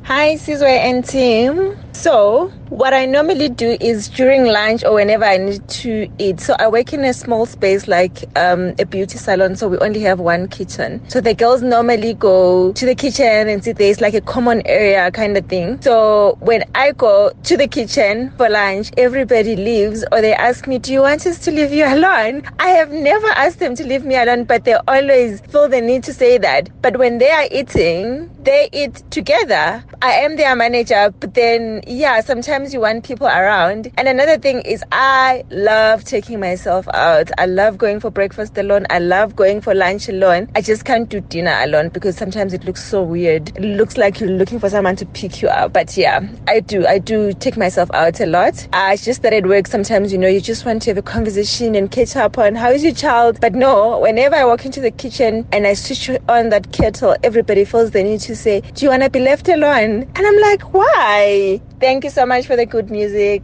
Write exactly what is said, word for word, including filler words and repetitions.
Hi, Sizwe and team. So, what I normally do is during lunch or whenever I need to eat. So, I work in a small space like um, a beauty salon. So, we only have one kitchen. So, the girls normally go to the kitchen and sit there. It's like a common area kind of thing. So, when I go to the kitchen for lunch, everybody leaves or they ask me, do you want us to leave you alone? I have never asked them to leave me alone, but they always feel the need to say that. But when they are eating, they eat together. I am their manager, but then, yeah, sometimes you want people around. And another thing is I love taking myself out. I love going for breakfast alone. I love going for lunch alone. I just can't do dinner alone because sometimes it looks so weird. It looks like you're looking for someone to pick you up. But yeah, I do. I do take myself out a lot. Uh, it's just that at work, sometimes, you know, you just want to have a conversation and catch up on how is your child. But no, whenever I walk into the kitchen and I switch on that kettle, everybody feels the need to say, do you want to be left alone? And I'm like, why? Thank you so much for the good music.